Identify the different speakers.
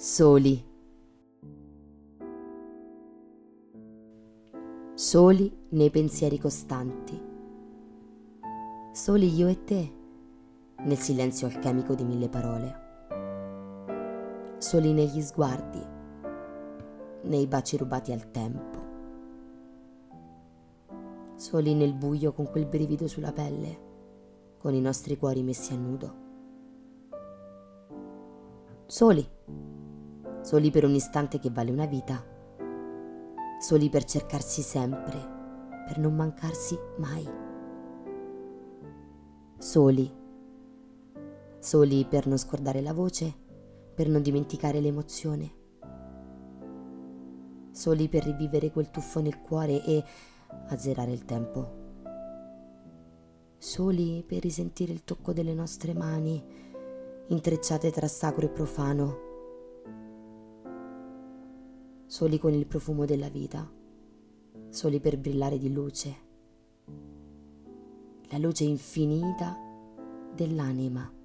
Speaker 1: Soli, soli nei pensieri costanti, soli io e te nel silenzio alchemico di mille parole, soli negli sguardi, nei baci rubati al tempo, soli nel buio con quel brivido sulla pelle, con i nostri cuori messi a nudo, soli per un istante che vale una vita, soli per cercarsi sempre, per non mancarsi mai, soli per non scordare la voce, per non dimenticare l'emozione, soli per rivivere quel tuffo nel cuore e azzerare il tempo, soli per risentire il tocco delle nostre mani intrecciate tra sacro e profano, soli con il profumo della vita, soli per brillare di luce, la luce infinita dell'anima.